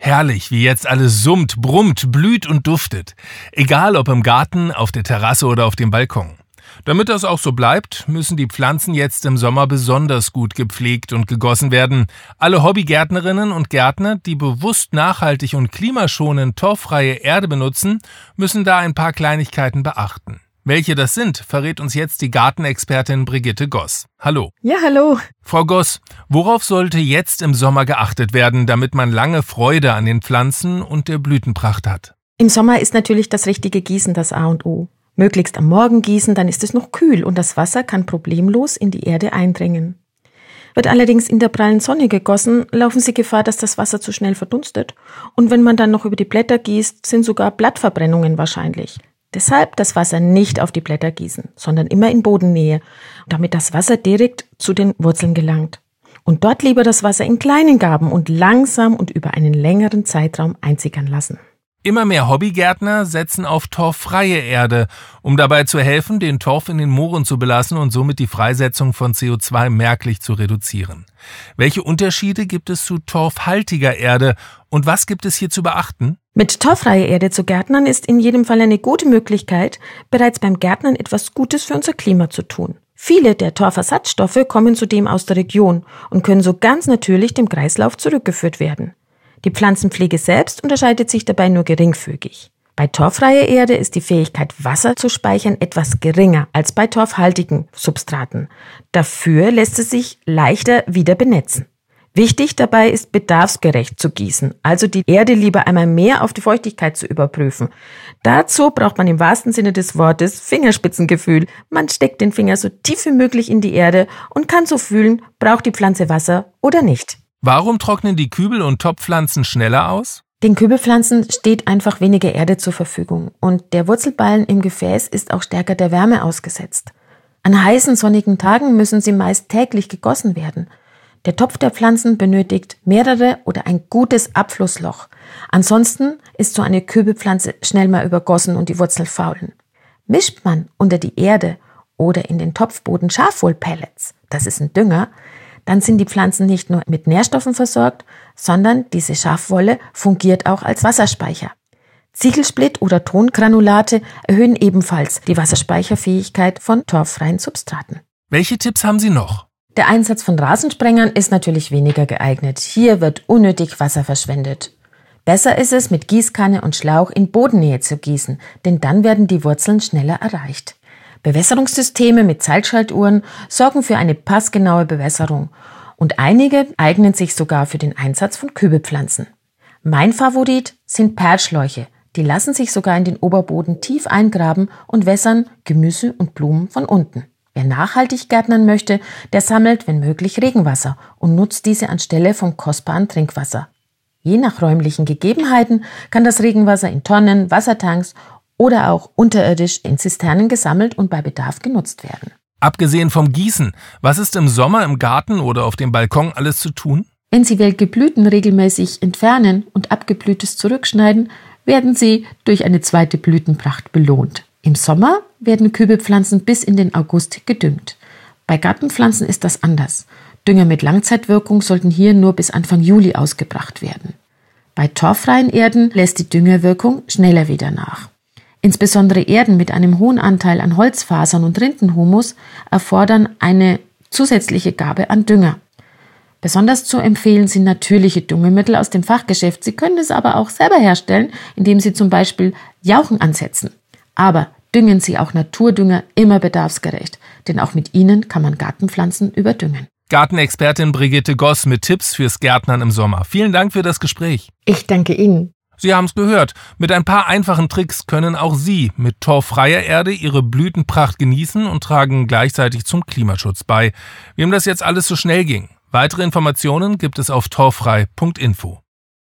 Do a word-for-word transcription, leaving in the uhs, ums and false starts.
Herrlich, wie jetzt alles summt, brummt, blüht und duftet. Egal ob im Garten, auf der Terrasse oder auf dem Balkon. Damit das auch so bleibt, müssen die Pflanzen jetzt im Sommer besonders gut gepflegt und gegossen werden. Alle Hobbygärtnerinnen und Gärtner, die bewusst nachhaltig und klimaschonend torffreie Erde benutzen, müssen da ein paar Kleinigkeiten beachten. Welche das sind, verrät uns jetzt die Gartenexpertin Brigitte Goss. Hallo. Ja, hallo. Frau Goss, worauf sollte jetzt im Sommer geachtet werden, damit man lange Freude an den Pflanzen und der Blütenpracht hat? Im Sommer ist natürlich das richtige Gießen das A und O. Möglichst am Morgen gießen, dann ist es noch kühl und das Wasser kann problemlos in die Erde eindringen. Wird allerdings in der prallen Sonne gegossen, laufen Sie Gefahr, dass das Wasser zu schnell verdunstet. Und wenn man dann noch über die Blätter gießt, sind sogar Blattverbrennungen wahrscheinlich. Deshalb das Wasser nicht auf die Blätter gießen, sondern immer in Bodennähe, damit das Wasser direkt zu den Wurzeln gelangt. Und dort lieber das Wasser in kleinen Gaben und langsam und über einen längeren Zeitraum einsickern lassen. Immer mehr Hobbygärtner setzen auf torffreie Erde, um dabei zu helfen, den Torf in den Mooren zu belassen und somit die Freisetzung von C O zwei merklich zu reduzieren. Welche Unterschiede gibt es zu torfhaltiger Erde und was gibt es hier zu beachten? Mit torffreier Erde zu gärtnern ist in jedem Fall eine gute Möglichkeit, bereits beim Gärtnern etwas Gutes für unser Klima zu tun. Viele der Torfersatzstoffe kommen zudem aus der Region und können so ganz natürlich dem Kreislauf zurückgeführt werden. Die Pflanzenpflege selbst unterscheidet sich dabei nur geringfügig. Bei torffreier Erde ist die Fähigkeit, Wasser zu speichern, etwas geringer als bei torfhaltigen Substraten. Dafür lässt es sich leichter wieder benetzen. Wichtig dabei ist, bedarfsgerecht zu gießen, also die Erde lieber einmal mehr auf die Feuchtigkeit zu überprüfen. Dazu braucht man im wahrsten Sinne des Wortes Fingerspitzengefühl. Man steckt den Finger so tief wie möglich in die Erde und kann so fühlen, braucht die Pflanze Wasser oder nicht. Warum trocknen die Kübel- und Topfpflanzen schneller aus? Den Kübelpflanzen steht einfach weniger Erde zur Verfügung und der Wurzelballen im Gefäß ist auch stärker der Wärme ausgesetzt. An heißen, sonnigen Tagen müssen sie meist täglich gegossen werden. Der Topf der Pflanzen benötigt mehrere oder ein gutes Abflussloch. Ansonsten ist so eine Kübelpflanze schnell mal übergossen und die Wurzeln faulen. Mischt man unter die Erde oder in den Topfboden Schafwollpellets, das ist ein Dünger, dann sind die Pflanzen nicht nur mit Nährstoffen versorgt, sondern diese Schafwolle fungiert auch als Wasserspeicher. Ziegelsplitt oder Tongranulate erhöhen ebenfalls die Wasserspeicherfähigkeit von torffreien Substraten. Welche Tipps haben Sie noch? Der Einsatz von Rasensprengern ist natürlich weniger geeignet. Hier wird unnötig Wasser verschwendet. Besser ist es, mit Gießkanne und Schlauch in Bodennähe zu gießen, denn dann werden die Wurzeln schneller erreicht. Bewässerungssysteme mit Zeitschaltuhren sorgen für eine passgenaue Bewässerung und einige eignen sich sogar für den Einsatz von Kübelpflanzen. Mein Favorit sind Perlschläuche. Die lassen sich sogar in den Oberboden tief eingraben und wässern Gemüse und Blumen von unten. Wer nachhaltig gärtnern möchte, der sammelt, wenn möglich, Regenwasser und nutzt diese anstelle vom kostbaren Trinkwasser. Je nach räumlichen Gegebenheiten kann das Regenwasser in Tonnen, Wassertanks oder auch unterirdisch in Zisternen gesammelt und bei Bedarf genutzt werden. Abgesehen vom Gießen, was ist im Sommer im Garten oder auf dem Balkon alles zu tun? Wenn Sie welke Blüten regelmäßig entfernen und Abgeblühtes zurückschneiden, werden Sie durch eine zweite Blütenpracht belohnt. Im Sommer werden Kübelpflanzen bis in den August gedüngt. Bei Gartenpflanzen ist das anders. Dünger mit Langzeitwirkung sollten hier nur bis Anfang Juli ausgebracht werden. Bei torffreien Erden lässt die Düngerwirkung schneller wieder nach. Insbesondere Erden mit einem hohen Anteil an Holzfasern und Rindenhumus erfordern eine zusätzliche Gabe an Dünger. Besonders zu empfehlen sind natürliche Düngemittel aus dem Fachgeschäft. Sie können es aber auch selber herstellen, indem Sie zum Beispiel Jauchen ansetzen. Aber düngen Sie auch Naturdünger immer bedarfsgerecht, denn auch mit ihnen kann man Gartenpflanzen überdüngen. Gartenexpertin Brigitte Goss mit Tipps fürs Gärtnern im Sommer. Vielen Dank für das Gespräch. Ich danke Ihnen. Sie haben es gehört, mit ein paar einfachen Tricks können auch Sie mit torffreier Erde Ihre Blütenpracht genießen und tragen gleichzeitig zum Klimaschutz bei. Wem das jetzt alles so schnell ging. Weitere Informationen gibt es auf torffrei punkt info.